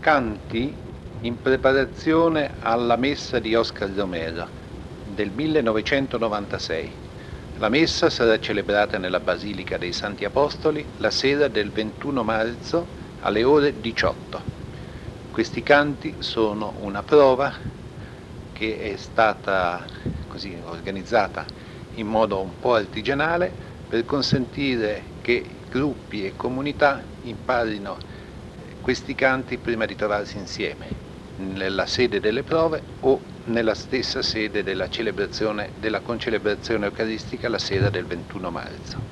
canti in preparazione alla messa di Oscar Romero del 1996. La messa sarà celebrata nella Basilica dei Santi Apostoli la sera del 21 marzo alle ore 18. Questi canti sono una prova che è stata così organizzata in modo un po' artigianale per consentire che gruppi e comunità imparino questi canti prima di trovarsi insieme nella sede delle prove o nella stessa sede della celebrazione, della concelebrazione eucaristica la sera del 21 marzo.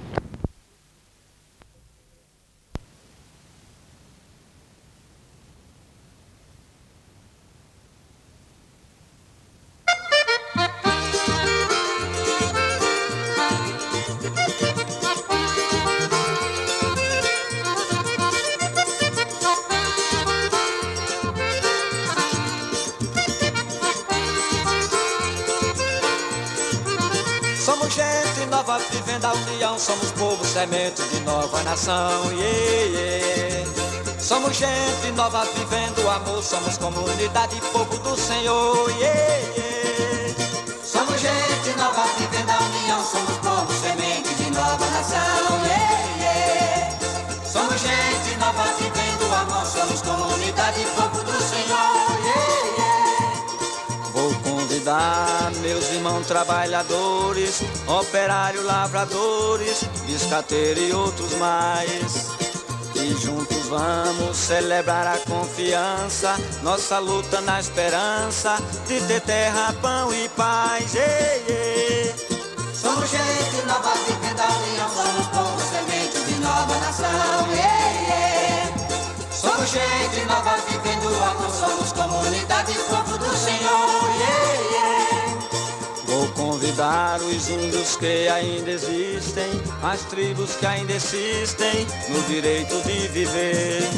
Somos gente nova vivendo a união, somos povo, semente de nova nação, yeah, yeah. Somos gente nova vivendo o amor, somos comunidade, povo do Senhor, yeah, yeah. Somos gente nova vivendo a união, somos povo, semente de nova nação, yeah, yeah. Somos gente nova vivendo o amor, somos comunidade, povo do Senhor, yeah, yeah. Vou convidar meus irmãos trabalhadores, operários, lavradores, biscateiros e outros mais. E juntos vamos celebrar a confiança, nossa luta na esperança de ter terra, pão e paz. Yeah, yeah. Somos gente nova vivendo a união, somos povo, semente de nova nação. Yeah, yeah. Somos gente nova vivendo o amor, somos comunidade, povo do Senhor. Yeah, yeah. Vou convidar os índios que ainda existem, as tribos que ainda existem no direito de viver.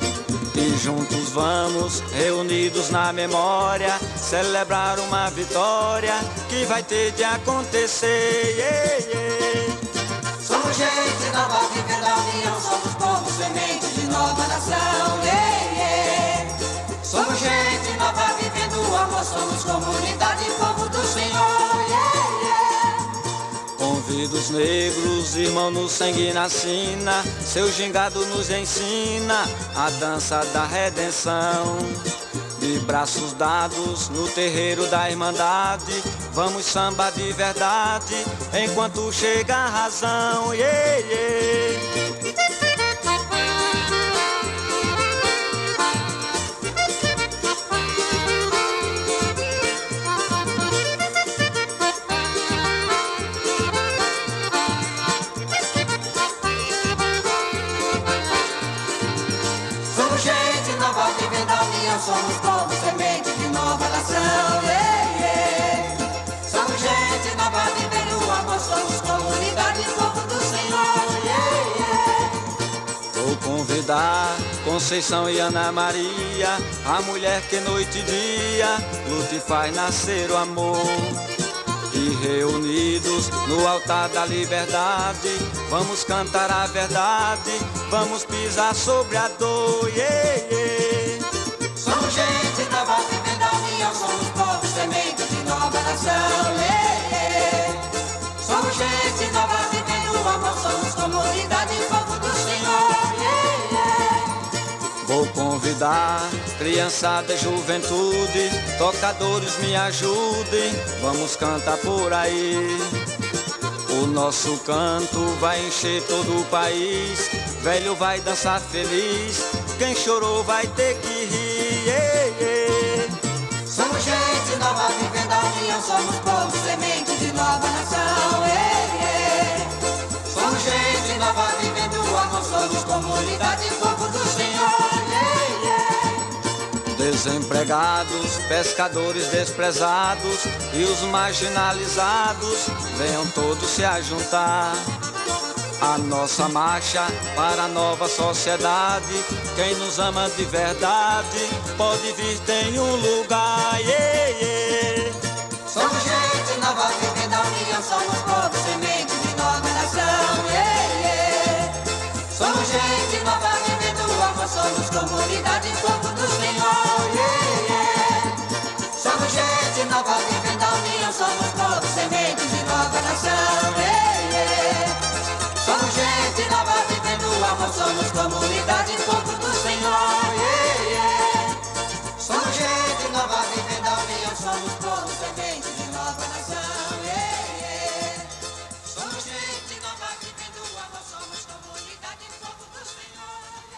E juntos vamos, reunidos na memória, celebrar uma vitória que vai ter de acontecer. Yeah, yeah. Somos gente nova vivendo a união, somos povo, semente de nova nação. Yeah, yeah. Somos gente nova vivendo o amor, somos comunidade, povo do Senhor. Yeah, yeah. Convido os negros, irmão no sangue na sina, seu gingado nos ensina a dança da redenção. De braços dados no terreiro da Irmandade, vamos samba de verdade enquanto chega a razão. Yeah, yeah. Somos povo, semente de nova nação, yeah, yeah. Somos gente nova vivendo o amor, somos comunidade, povo do Senhor, yeah, yeah. Vou convidar Conceição e Ana Maria, a mulher que noite e dia luta e faz nascer o amor. E reunidos no altar da liberdade, vamos cantar a verdade, vamos pisar sobre a dor, yeah, yeah. Somos gente nova vivendo a união, somos povo, semente de nova nação, yeah, yeah. Somos gente nova vivendo o amor, somos comunidade, povo do Senhor, yeah, yeah. Vou convidar criançada e juventude, tocadores me ajudem, vamos cantar por aí. O nosso canto vai encher todo o país, velho vai dançar feliz, quem chorou vai ter que rir, yeah, yeah. Somos gente nova vivendo a união, somos povo, semente de nova nação, yeah, yeah. Somos gente nova vivendo o amor, somos comunidade, povo do Senhor, yeah, yeah. Desempregados, pescadores desprezados e os marginalizados, venham todos se ajuntar. A nossa marcha para a nova sociedade, quem nos ama de verdade pode vir, tem um lugar, yeah, yeah. Somos gente nova vivendo a união, somos povo, semente de nova nação, yeah, yeah. Somos gente nova vivendo o amor, somos comunidade, povo do Senhor. gente nova vivendo a união, somos povo, semente de nova nação. Somos gente nova vivendo o amor, somos comunidade, povo do Senhor. Somos gente nova vivendo a união, somos povo, semente de nova nação. Somos gente nova vivendo o amor, somos comunidade, povo do Senhor.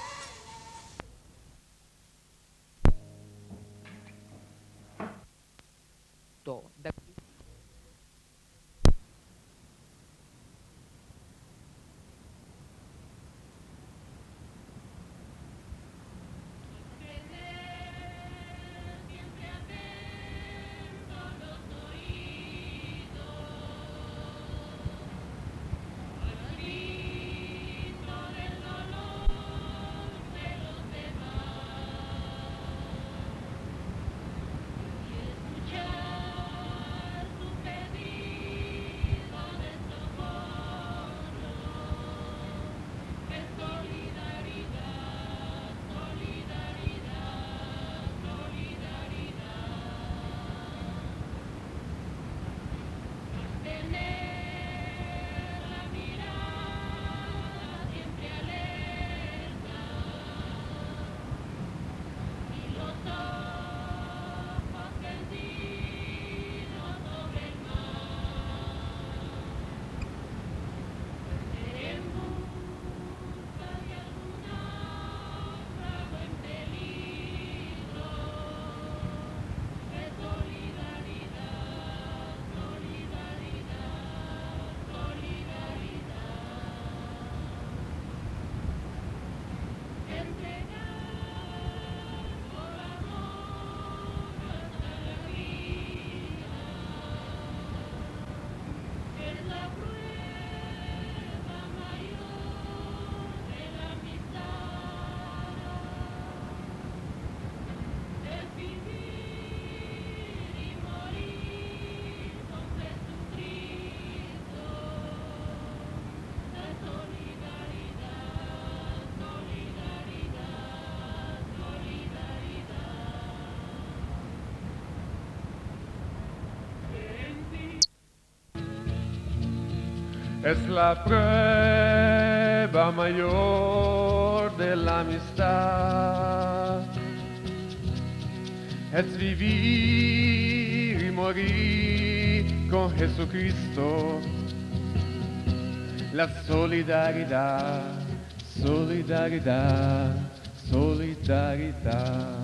Es la prueba mayor de la amistad. Es vivir y morir con Jesucristo. La solidaridad, solidaridad, solidaridad.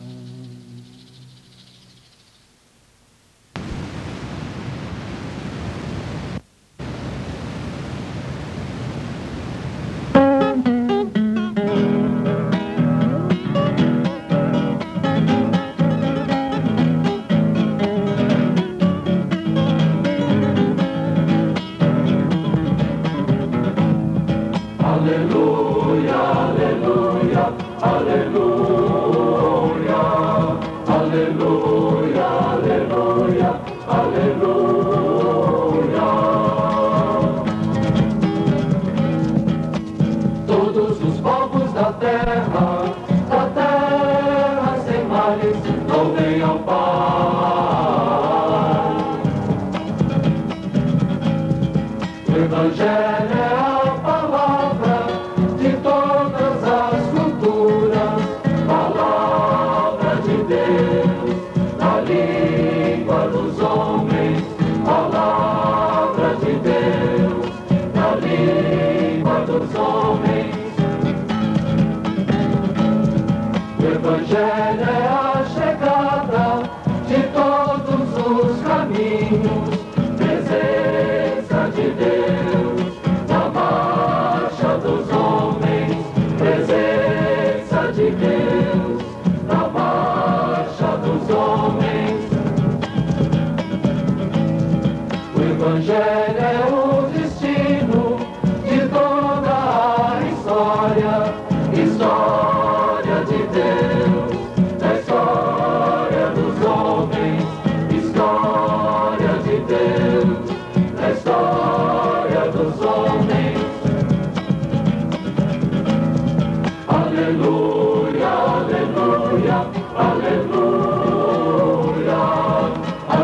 Todos os povos da terra sem males, louvem ao Pai. O Evangelho é a palavra de todas as culturas, palavra de Deus, na língua dos homens, palavra de Deus, na língua dos homens. O Evangelho é a chegada de todos os caminhos, presença de Deus na marcha dos homens, presença de Deus na marcha dos homens. O Evangelho é o destino de toda a história, história de Deus, da história dos homens, história de Deus, da história dos homens. Aleluia, aleluia, aleluia,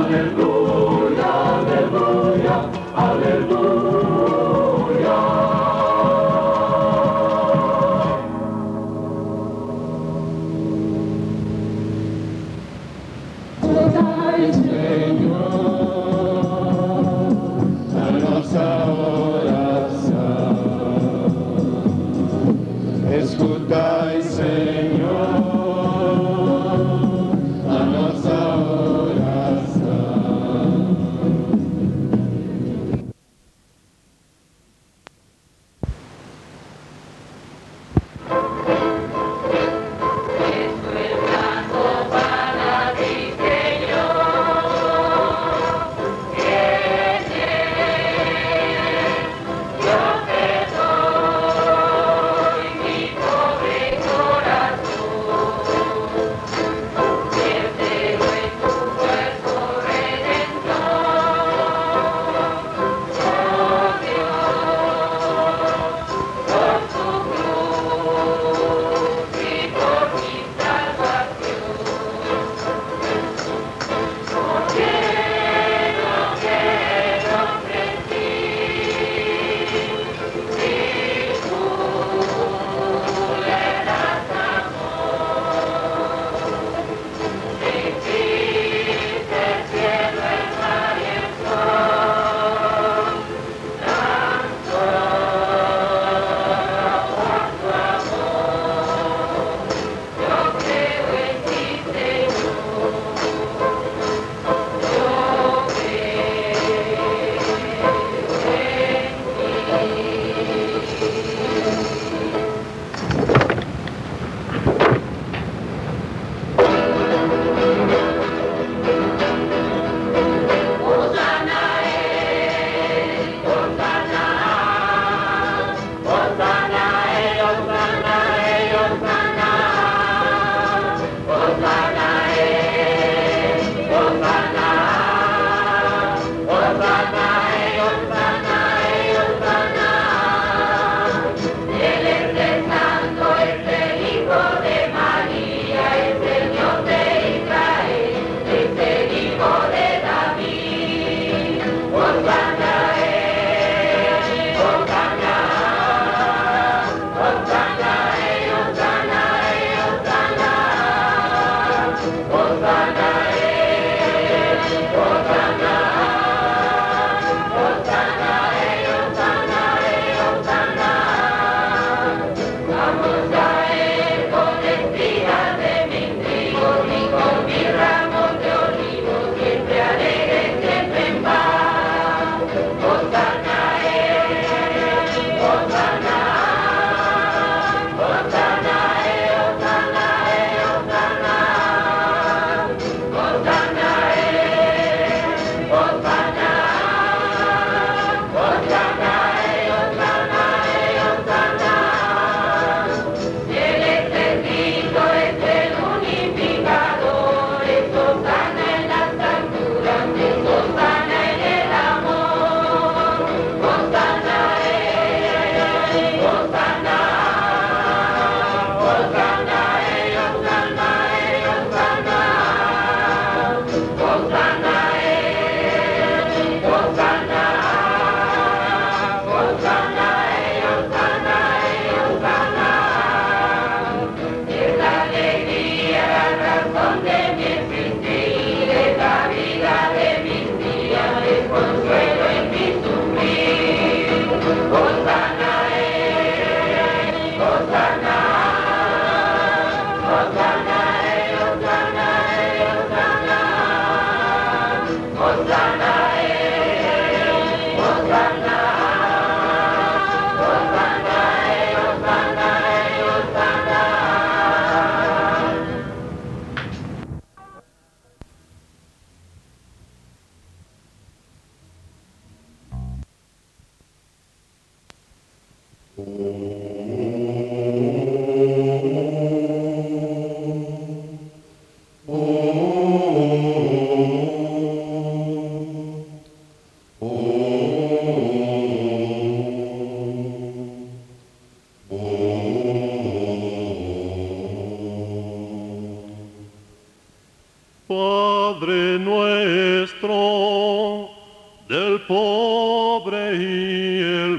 Padre nuestro, del pobre y el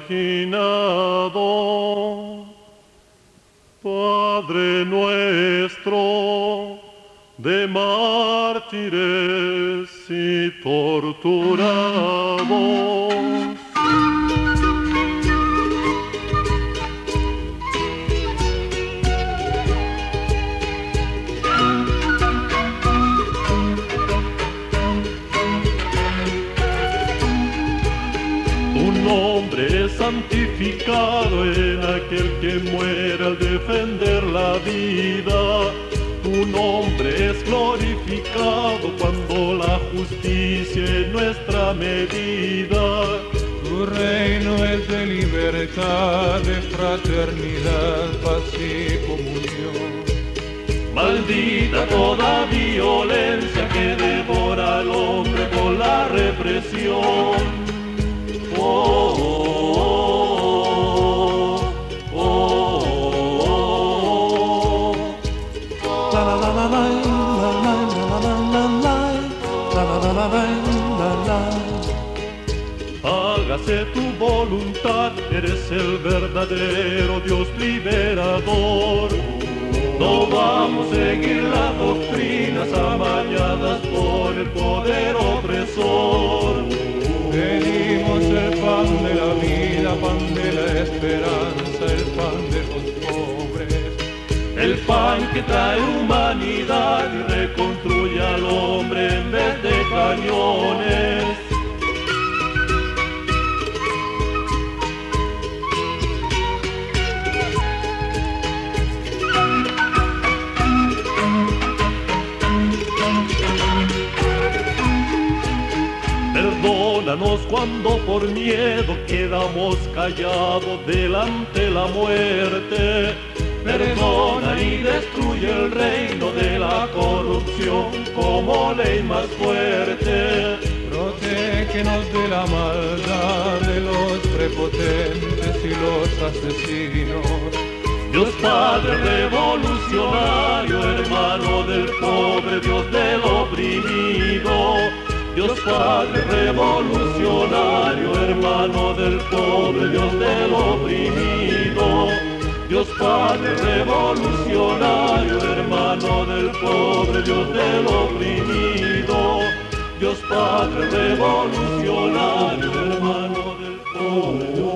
marginado, Padre nuestro, de mártires y torturados, tu nombre es santificado en aquel que muere al defender la vida. Tu nombre es glorificado cuando la justicia es nuestra medida. Tu reino es de libertad, de fraternidad, paz y comunión. Maldita toda violencia que devora al hombre con la represión. Oh, oh, oh, oh, la la la la la la la la la la. Hágase tu voluntad, eres el verdadero Dios liberador. No vamos a seguir las doctrinas amañadas por el poder opresor. Pedimos el pan de la vida, pan de la esperanza, el pan de los pobres. El pan que trae humanidad y reconstruye al hombre en vez de cañones. Perdónanos cuando por miedo quedamos callados delante la muerte. Perdona y destruye el reino de la corrupción como ley más fuerte. Protégenos de la maldad de los prepotentes y los asesinos. Dios Padre revolucionario, hermano del pobre, Dios del oprimido. Dios Padre revolucionario, hermano del pobre, Dios del oprimido. Dios Padre revolucionario, hermano del pobre, Dios del oprimido. Dios Padre revolucionario, hermano del pobre, Dios del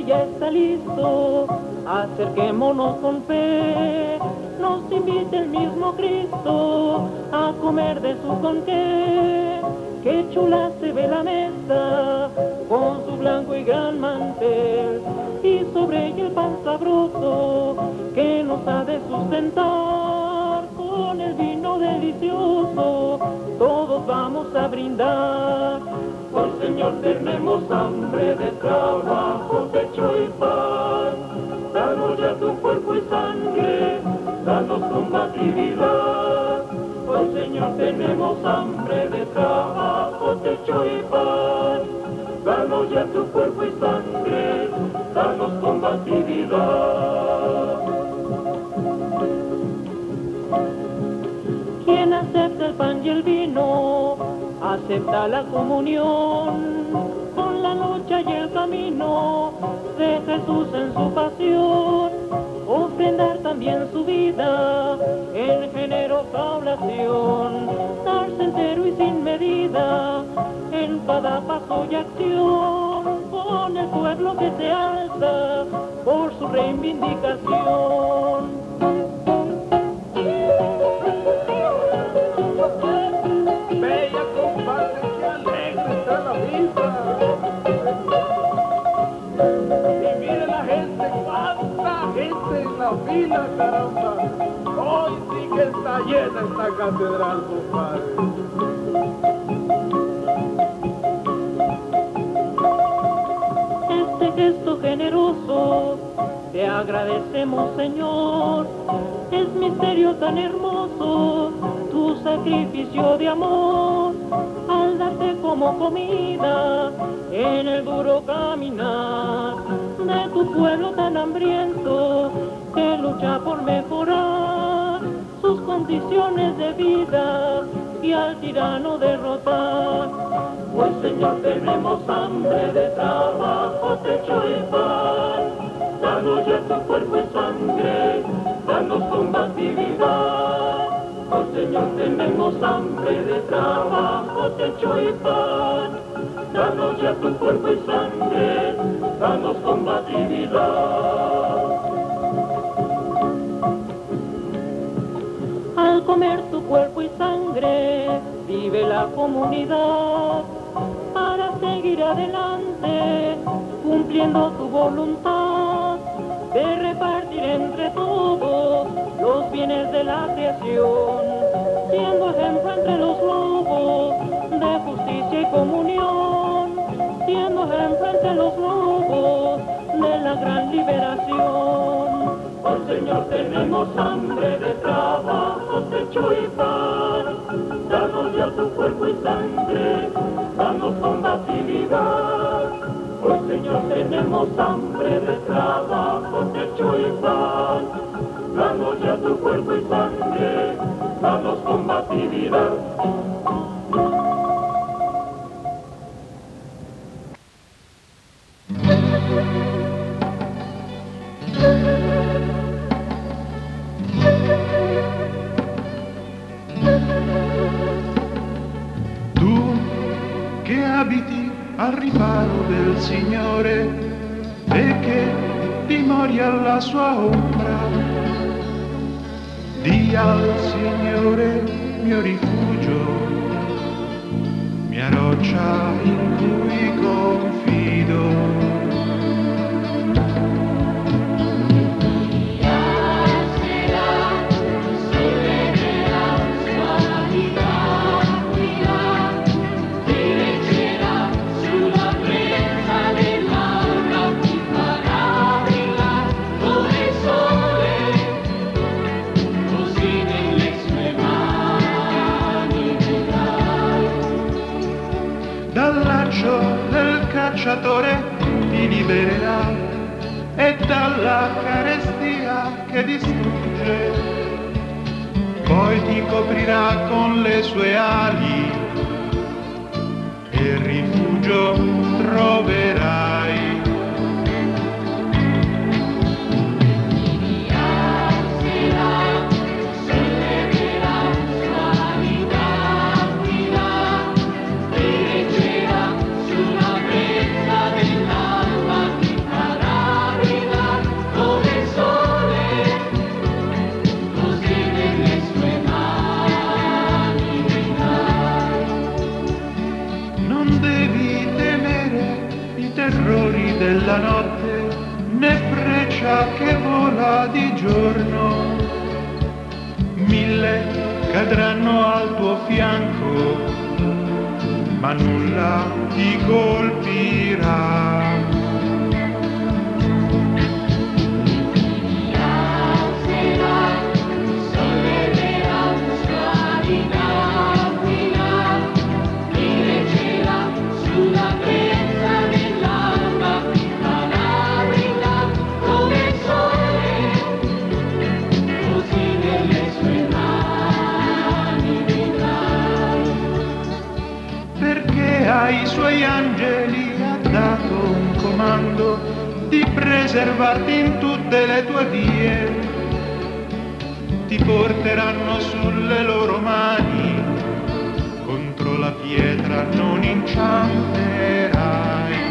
ya está listo, acerquémonos con fe, nos invita el mismo Cristo a comer de su conque. Qué chula se ve la mesa, con su blanco y gran mantel, y sobre ella el pan sabroso, que nos ha de sustentar. Con el vino delicioso, todos vamos a brindar. Oh Señor, tenemos hambre de trabajo, techo y pan. Danos ya tu cuerpo y sangre, danos combatividad. Oh Señor, tenemos hambre de trabajo, techo y pan. Danos ya tu cuerpo y sangre, danos combatividad. Quien acepta el pan y el vino, acepta la comunión con la lucha y el camino de Jesús en su pasión. Ofrendar también su vida en generosa oración, darse entero y sin medida en cada paso y acción, con el pueblo que se alza por su reivindicación. Bella compadre, qué alegre está la vida. Y mire la gente, cuánta gente en la fila, caramba. Hoy sí que está llena esta catedral, compadre. Este gesto generoso te agradecemos, Señor. Es misterio tan hermoso tu sacrificio de amor, al darte como comida en el duro caminar de tu pueblo tan hambriento que lucha por mejorar sus condiciones de vida y al tirano derrotar. Pues Señor, tenemos hambre de trabajo, techo y pan. Danos ya tu cuerpo y sangre, danos combatividad. Oh Señor, tenemos hambre de trabajo, techo y pan. Danos ya tu cuerpo y sangre, danos combatividad. Al comer tu cuerpo y sangre, vive la comunidad para seguir adelante, cumpliendo tu voluntad de repartir entre todos los bienes de la creación, siendo ejemplo entre los lobos de justicia y comunión, siendo ejemplo entre los lobos de la gran liberación. Oh Señor, tenemos hambre de trabajo, techo y pan. Danos ya tu cuerpo y sangre, danos combatividad. Oh Señor, tenemos hambre de trabajo, techo y pan. Danos ya tu cuerpo y sangre, danos combatividad. Che abiti al riparo del Signore e che dimori alla sua ombra, dia al Signore mio rifugio, mia roccia in cui confido. Dal laccio del cacciatore ti libererà e dalla carestia che distrugge, poi ti coprirà con le sue ali e rifugio troverai. Sulla brezza dell'alba ti farà cadranno al tuo fianco, ma nulla ti colpirà. Ai suoi angeli ha dato un comando di preservarti in tutte le tue vie. Ti porteranno sulle loro mani, contro la pietra non inciamperai.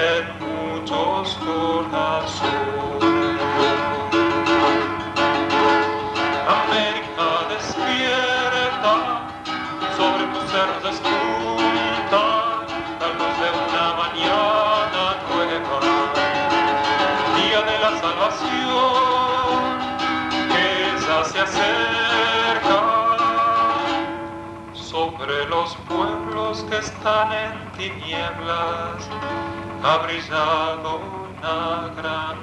Muchos corazones. acerca sobre los pueblos que están en tinieblas, ha brillado una gran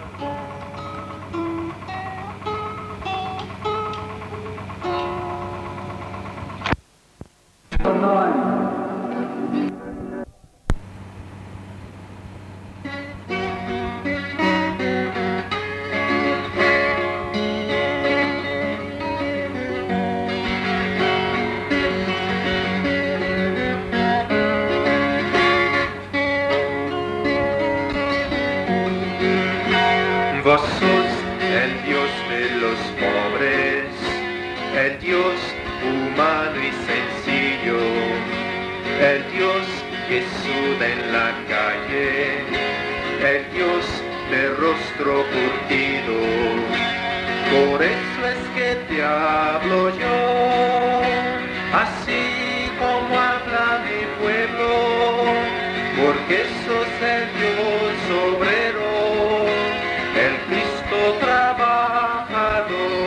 Vos sos el Dios de los pobres, el Dios humano y sencillo, el Dios que suda en la calle, el Dios de rostro curtido. Por eso es que te hablo yo, así como habla mi pueblo, porque sos el Dios obrero, el Cristo trabajador.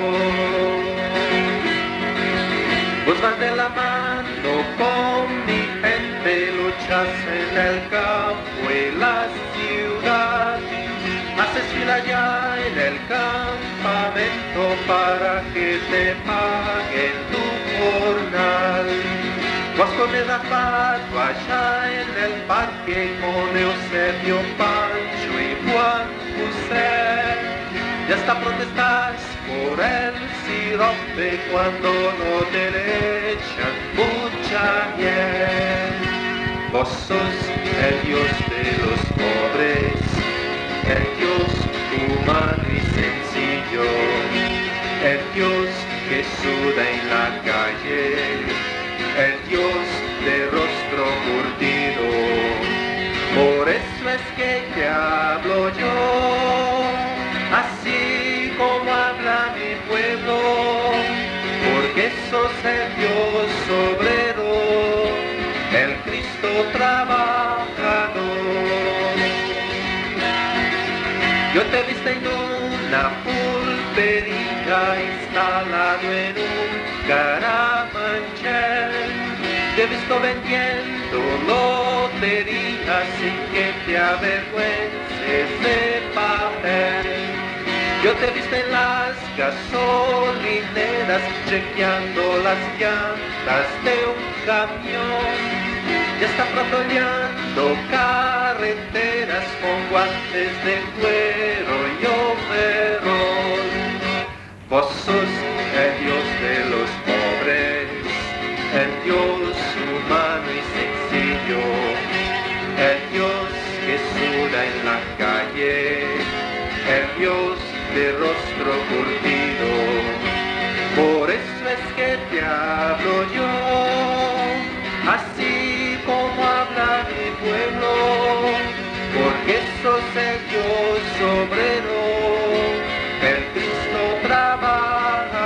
Vos vas de la mano con mi gente, luchas en el campo y la ciudad, haces fila ya en el campamento para que te paguen tu jornal. Vos con el zapato allá en el parque con Eusebio, Pancho y Juan José, ya está protestas por el sirope cuando no te le echan mucha miel. Vos sos el Dios de los pobres, el Dios humano y sencillo, el Dios que suda en la calle, el Dios de rostro curtido. Por eso es que te hablo yo, así como habla mi pueblo, porque sos el Dios obrero, el Cristo trabajador. Yo te he visto en una pulpería instalado en un caramanchel, te he visto vendiendo loterías sin que te avergüences de papel. Yo te he visto en las gasolineras chequeando las llantas de un camión. Ya está patrulleando carreteras con guantes de cuero y overol. Vos sos el Dios de los pobres, el Dios humano y sencillo, el Dios que suda en la calle, el Dios de rostro curtido. Por eso es que te hablo yo, así como habla mi pueblo, porque sos el Dios obrero, el Cristo trabaja.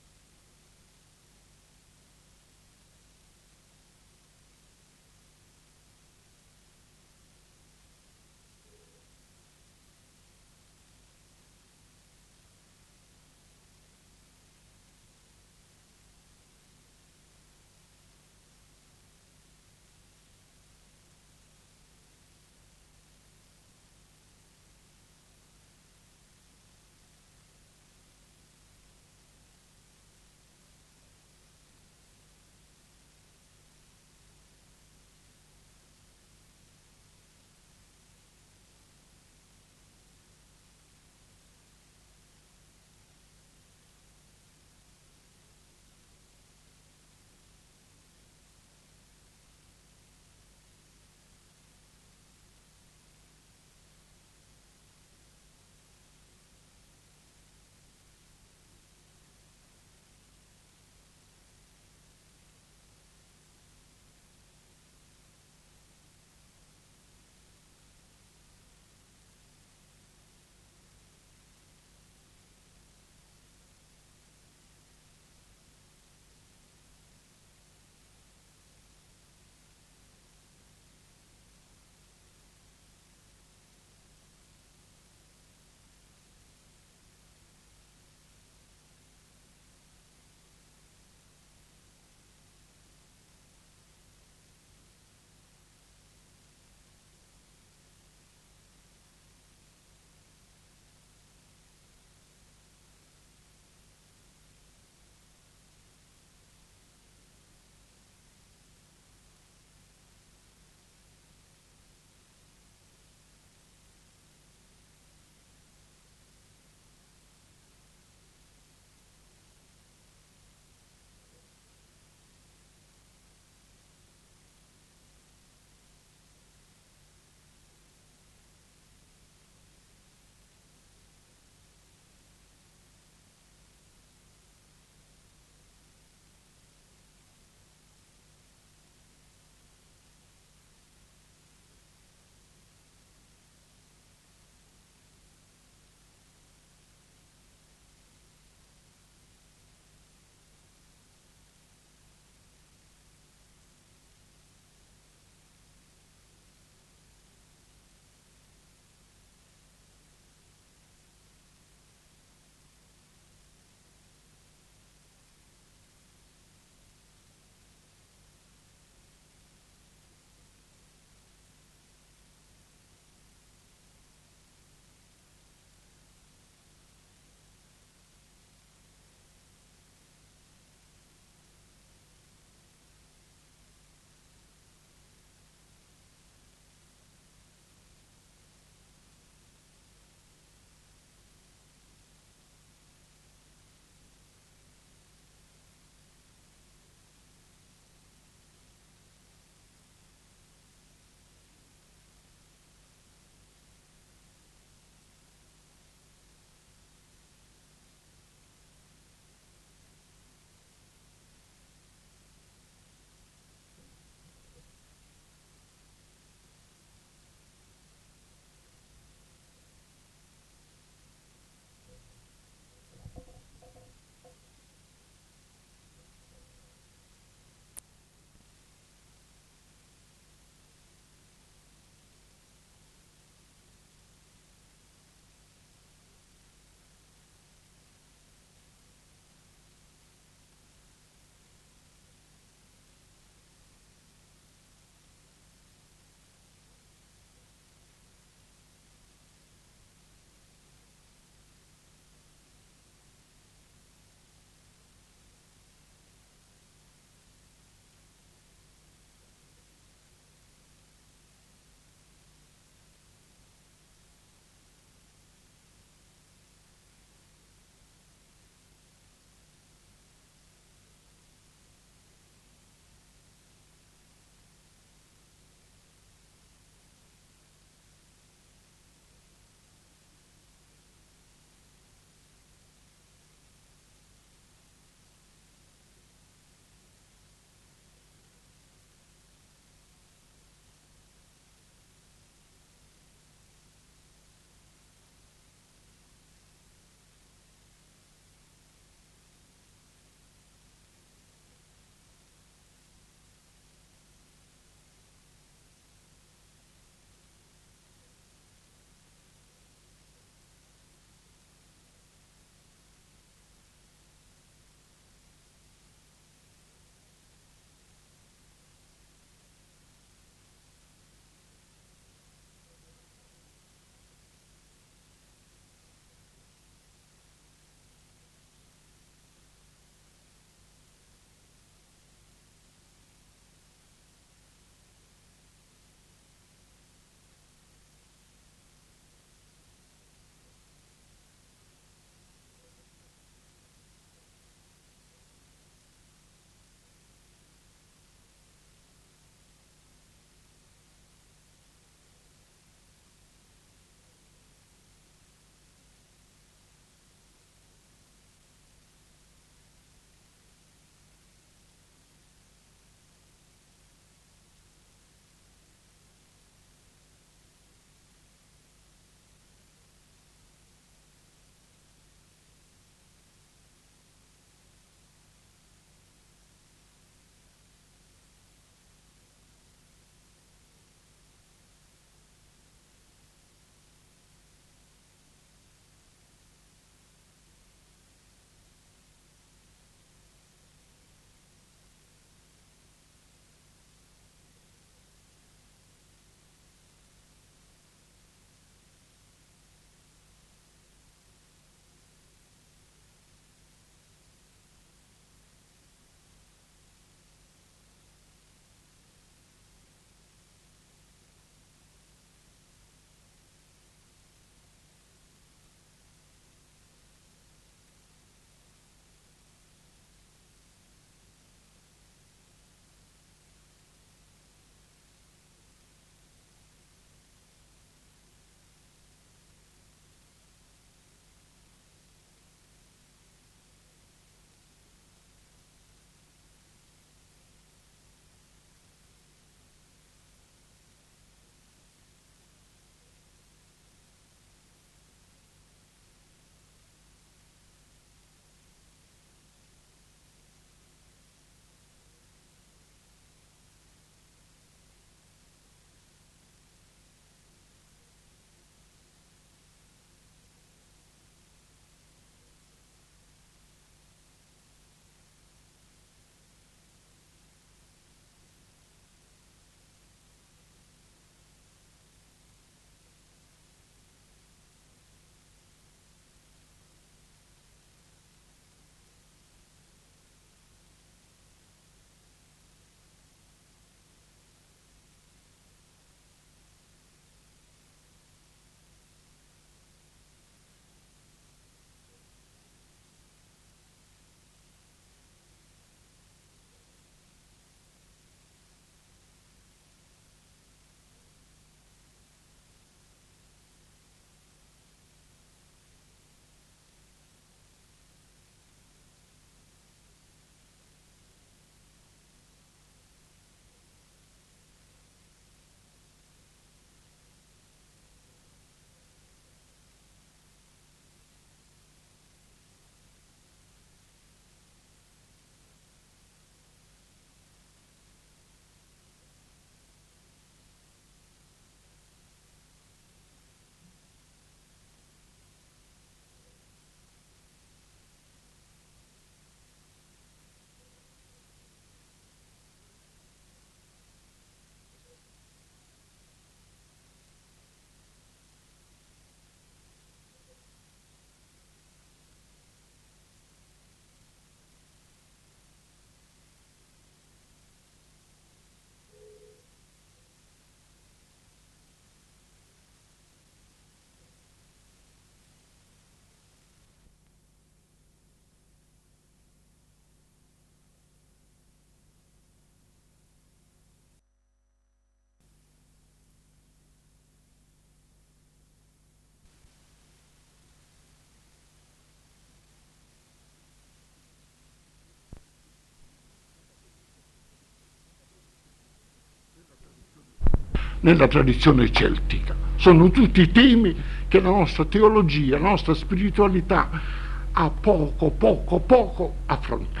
nella tradizione celtica. Sono tutti temi che la nostra teologia, la nostra spiritualità ha poco affrontato.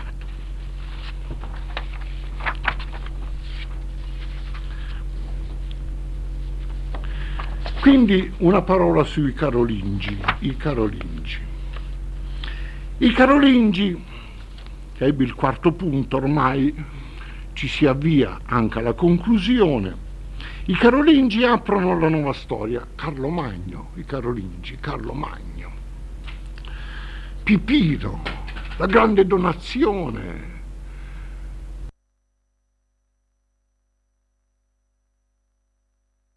Quindi una parola sui Carolingi, i Carolingi. I Carolingi, che ebbe il quarto punto, ormai ci si avvia anche alla conclusione. I Carolingi aprono la nuova storia. Carlo Magno, i Carolingi, Carlo Magno. Pipino, la grande donazione,